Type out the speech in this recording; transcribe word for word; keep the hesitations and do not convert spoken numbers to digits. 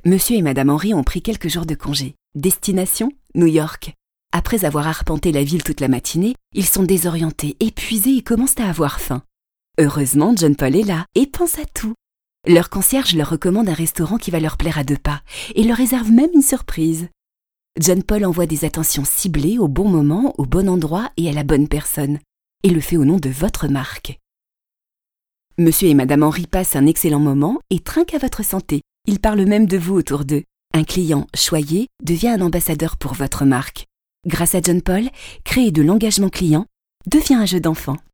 Monsieur et Madame Henry ont pris quelques jours de congé. Destination, New York. Après avoir arpenté la ville toute la matinée, ils sont désorientés, épuisés et commencent à avoir faim. Heureusement, John Paul est là et pense à tout. Leur concierge leur recommande un restaurant qui va leur plaire à deux pas et leur réserve même une surprise. John Paul envoie des attentions ciblées au bon moment, au bon endroit et à la bonne personne, et le fait au nom de votre marque. Monsieur et Madame Henry passent un excellent moment et trinquent à votre santé. Ils parlent même de vous autour d'eux. Un client choyé devient un ambassadeur pour votre marque. Grâce à John Paul, créer de l'engagement client devient un jeu d'enfant.